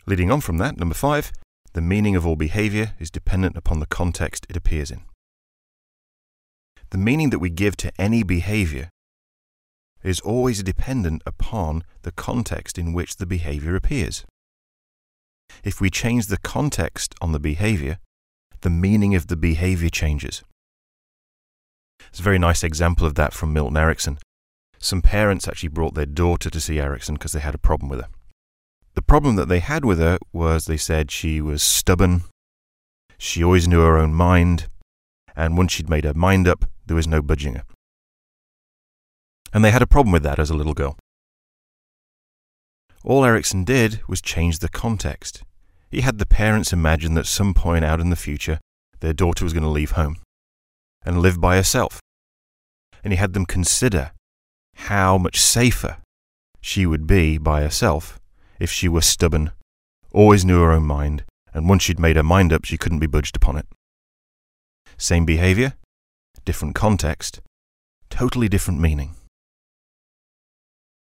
Leading on from that, number 5, the meaning of all behavior is dependent upon the context it appears in. The meaning that we give to any behavior is always dependent upon the context in which the behavior appears. If we change the context on the behavior, the meaning of the behavior changes. There's a very nice example of that from Milton Erickson. Some parents actually brought their daughter to see Erickson because they had a problem with her. The problem that they had with her was they said she was stubborn, she always knew her own mind, and once she'd made her mind up, there was no budging her. And they had a problem with that as a little girl. All Erickson did was change the context. He had the parents imagine that at some point out in the future, their daughter was going to leave home and live by herself. And he had them consider how much safer she would be by herself if she were stubborn, always knew her own mind, and once she'd made her mind up, she couldn't be budged upon it. Same behavior, different context, totally different meaning.